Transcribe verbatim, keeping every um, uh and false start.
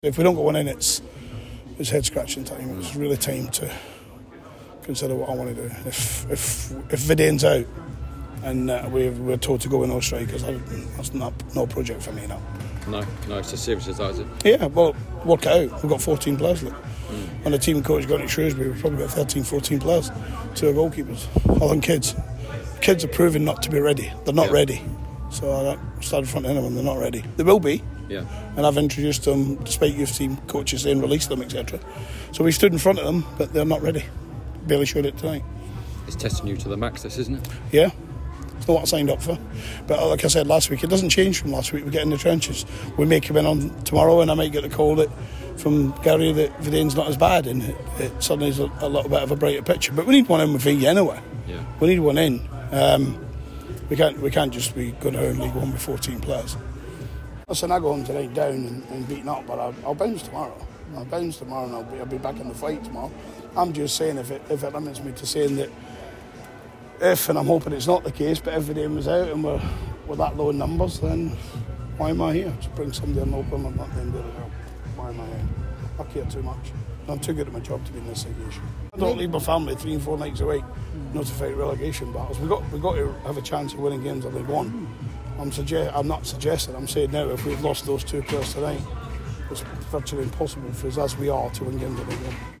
If we don't go one in, it's it's head scratching time. It's really time to consider what I want to do. If if if Vidane's out and uh, we're, we're told to go with no strikers, that's not no project for me now. No, no, it's as serious as that, is it? Yeah, well, work it out. We've got fourteen players. Look. Mm. And the team coach going to Shrewsbury, we've probably got thirteen, fourteen players. Two are goalkeepers. All them kids. Kids are proving not to be ready. They're not yeah. ready. So I started front end of them. They're not ready. They will be. Yeah. And I've introduced them, despite youth team coaches saying release them, et cetera. So we stood in front of them, but they're not ready. Barely showed it tonight. It's testing you to the max, this, isn't it? Yeah. It's not what I signed up for. But like I said last week, it doesn't change from last week. We get in the trenches. We may come in on tomorrow and I might get the call that from Gary that Vidane's not as bad and it, it suddenly is a, a little bit of a brighter picture. But we need one in with V anyway. Yeah. We need one in. Um, we can't we can't just be going out in League One with fourteen players. Listen, I go home tonight down and, and beaten up, but I'll, I'll bounce tomorrow. I'll bounce tomorrow and I'll be, I'll be back in the fight tomorrow. I'm just saying if it, if it limits me to saying that if, and I'm hoping it's not the case, but if Vidane was out and we're, we're that low in numbers, then why am I here? To bring somebody on open and not then do the job. Why am I here? I care too much. I'm too good at my job to be in this situation. I don't leave my family three and four nights a week not to fight relegation battles. We've got, we've got to have a chance of winning games in League One. I'm, suggest- I'm not suggesting, I'm saying now if we've lost those two players tonight, it's virtually impossible for us as we are to win games in League One.